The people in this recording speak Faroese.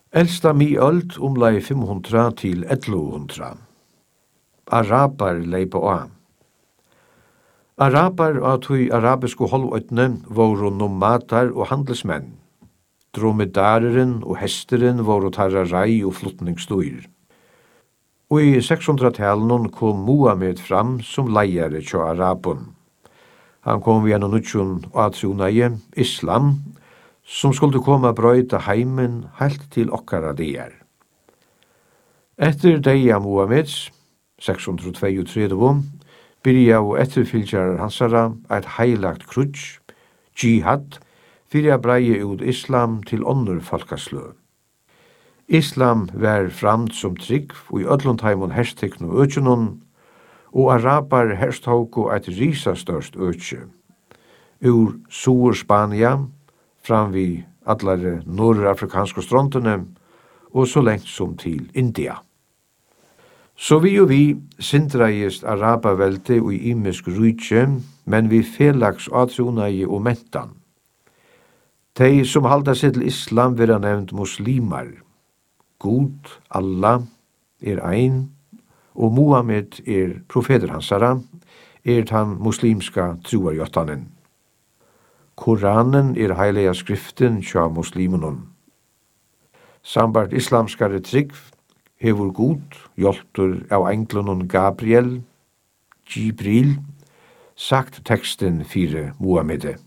Elsta miöld omlai 500 til 1100. Arabar leipa á. Arabar av tui arabisku holvøtne voru nomadar og handelsmenn. Dromedareren og hesteren voru tarra rai og flutningsstyr. Og i 600-talen kom Muhammed fram som leiare tjå arabun. Han kom via nutjun og atrunaie, islam, som skulle komme brøyta heimen helt til okkara dier. Etter deia Muhammeds, 632, byrja og etterfylgjar hansara eit heilagt krutsk, jihad, fyrir a breie ut islam til onnur folkaslø. Islam var framt som trygg og i öllundheimun herstikn og økjenun, og arabar herstauku eit risastørst økje. Ur Sur Spania, fram vi allare nordafrikanske strontene, og så lengt som til India. Så vi og vi sindreist arabavelte og i imisk rydtje, men vi felags atrunai og mentan. Tei som halda seg til islam vera nevnt muslimar. God, Allah, ein, og Muhammed profeter hansara, han muslimska truarjottanen. Koranen heilige skriften tja muslimunum. Sambart islamskare trygg hevur god, hjálptur av englunum Gabriel, Gibril, sagt teksten fyrir Muhammed.